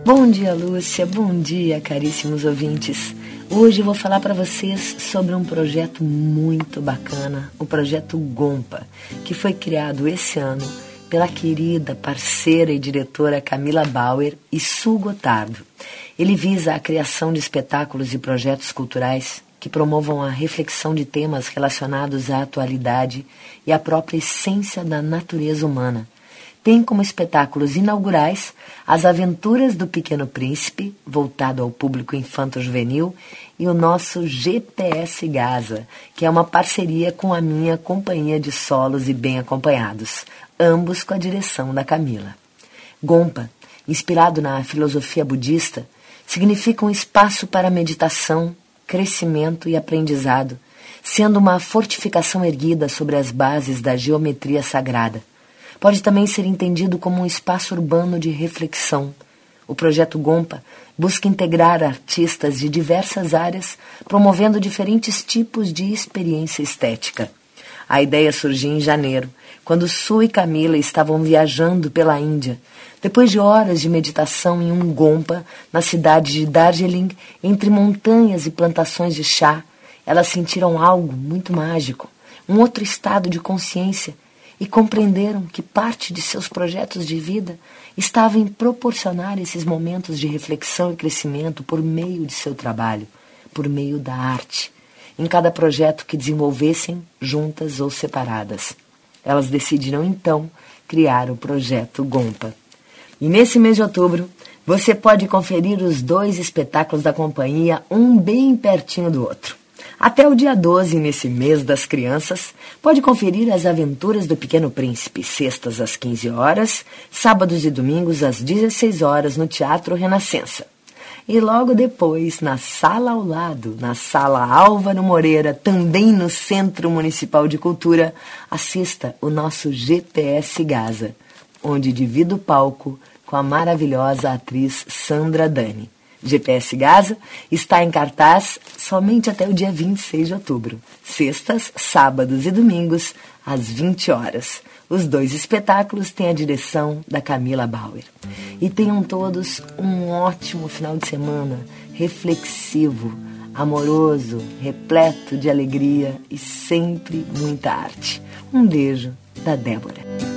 Bom dia, Lúcia. Bom dia, caríssimos ouvintes. Hoje eu vou falar para vocês sobre um projeto muito bacana, o projeto Gompa, que foi criado esse ano pela querida parceira e diretora Camila Bauer e Su Gotardo. Ele visa a criação de espetáculos e projetos culturais que promovam a reflexão de temas relacionados à atualidade e à própria essência da natureza humana. Tem como espetáculos inaugurais As Aventuras do Pequeno Príncipe, voltado ao público infanto-juvenil, e o nosso GPS Gaza, que é uma parceria com a minha companhia de solos e bem acompanhados, ambos com a direção da Camila. Gompa, inspirado na filosofia budista, significa um espaço para meditação, crescimento e aprendizado, sendo uma fortificação erguida sobre as bases da geometria sagrada. Pode também ser entendido como um espaço urbano de reflexão. O projeto Gompa busca integrar artistas de diversas áreas, promovendo diferentes tipos de experiência estética. A ideia surgiu em janeiro, quando Su e Camila estavam viajando pela Índia. Depois de horas de meditação em um Gompa, na cidade de Darjeeling, entre montanhas e plantações de chá, elas sentiram algo muito mágico, um outro estado de consciência, e compreenderam que parte de seus projetos de vida estava em proporcionar esses momentos de reflexão e crescimento por meio de seu trabalho, por meio da arte, em cada projeto que desenvolvessem, juntas ou separadas. Elas decidiram, então, criar o projeto Gompa. E nesse mês de outubro, você pode conferir os 2 espetáculos da companhia, um bem pertinho do outro. Até o dia 12, nesse mês das crianças, pode conferir As Aventuras do Pequeno Príncipe, sextas às 15 horas, sábados e domingos às 16 horas no Teatro Renascença. E logo depois, na sala ao lado, na Sala Álvaro Moreira, também no Centro Municipal de Cultura, assista o nosso GPS Gaza, onde divido o palco com a maravilhosa atriz Sandra Dani. GPS Gaza está em cartaz somente até o dia 26 de outubro, sextas, sábados e domingos, às 20 horas. Os 2 espetáculos têm a direção da Camila Bauer. E tenham todos um ótimo final de semana, reflexivo, amoroso, repleto de alegria e sempre muita arte. Um beijo da Débora.